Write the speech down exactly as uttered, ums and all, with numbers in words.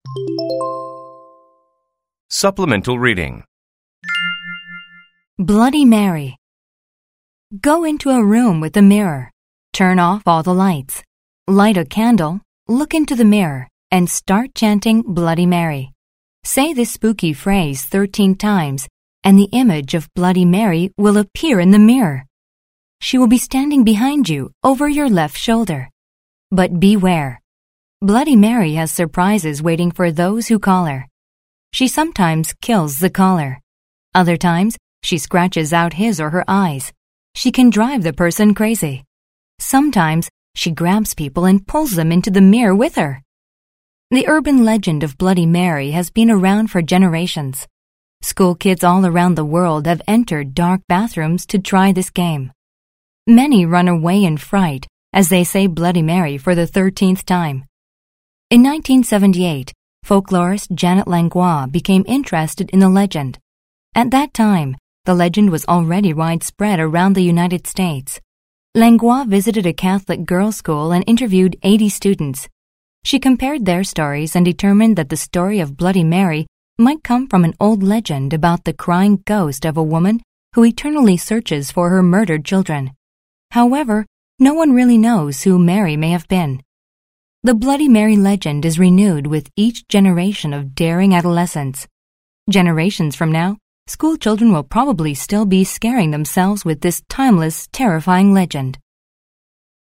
Supplemental reading. Bloody Mary. Go into a room with a mirror. Turn off all the lights. Light a candle, look into the mirror, and start chanting Bloody Mary. Say this spooky phrase thirteen times, and the image of Bloody Mary will appear in the mirror. She will be standing behind you, over your left shoulder. But beware. Bloody Mary has surprises waiting for those who call her. She sometimes kills the caller. Other times, she scratches out his or her eyes. She can drive the person crazy. Sometimes, she grabs people and pulls them into the mirror with her. The urban legend of Bloody Mary has been around for generations. School kids all around the world have entered dark bathrooms to try this game. Many run away in fright as they say Bloody Mary for the thirteenth time. In nineteen seventy-eight, folklorist Janet Langlois became interested in the legend. At that time, the legend was already widespread around the United States. Langlois visited a Catholic girls' school and interviewed eighty students. She compared their stories and determined that the story of Bloody Mary might come from an old legend about the crying ghost of a woman who eternally searches for her murdered children. However, no one really knows who Mary may have been. The Bloody Mary legend is renewed with each generation of daring adolescents. Generations from now, school children will probably still be scaring themselves with this timeless, terrifying legend.